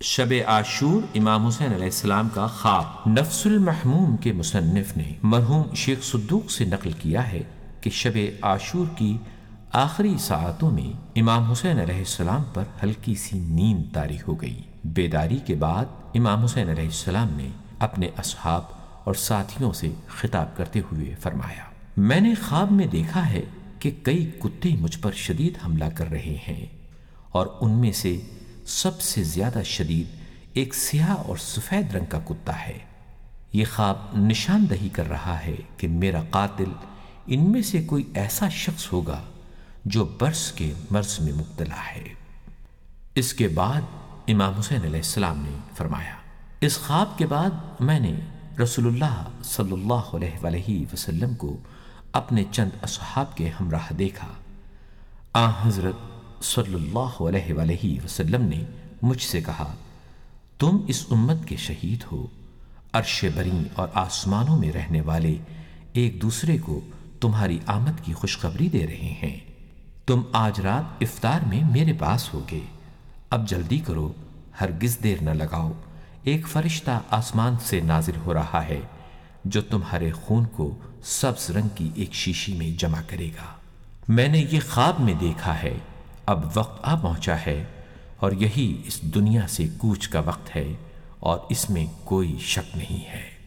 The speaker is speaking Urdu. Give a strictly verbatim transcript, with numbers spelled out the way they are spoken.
شب عاشور امام حسین علیہ السلام کا خواب۔ نفس المحموم کے مصنف نے مرحوم شیخ صدوق سے نقل کیا ہے کہ شب عاشور کی آخری ساعتوں میں امام حسین علیہ السلام پر ہلکی سی نیند طاری ہو گئی۔ بیداری کے بعد امام حسین علیہ السلام نے اپنے اصحاب اور ساتھیوں سے خطاب کرتے ہوئے فرمایا، میں نے خواب میں دیکھا ہے کہ کئی کتے مجھ پر شدید حملہ کر رہے ہیں، اور ان میں سے سب سے زیادہ شدید ایک سیاہ اور سفید رنگ کا کتا ہے۔ یہ خواب نشاندہی کر رہا ہے کہ میرا قاتل ان میں سے کوئی ایسا شخص ہوگا جو برس کے مرض میں مبتلا ہے۔ اس کے بعد امام حسین علیہ السلام نے فرمایا، اس خواب کے بعد میں نے رسول اللہ صلی اللہ علیہ وآلہ وسلم کو اپنے چند اصحاب کے ہمراہ دیکھا۔ آن حضرت صلی اللہ علیہ وآلہ وسلم نے مجھ سے کہا، تم اس امت کے شہید ہو۔ عرش بری اور آسمانوں میں رہنے والے ایک دوسرے کو تمہاری آمد کی خوشخبری دے رہے ہیں۔ تم آج رات افطار میں میرے پاس ہوگے، اب جلدی کرو، ہرگز دیر نہ لگاؤ، ایک فرشتہ آسمان سے نازل ہو رہا ہے جو تمہارے خون کو سبز رنگ کی ایک شیشی میں جمع کرے گا۔ میں نے یہ خواب میں دیکھا ہے، اب وقت آ پہنچا ہے، اور یہی اس دنیا سے کوچ کا وقت ہے، اور اس میں کوئی شک نہیں ہے۔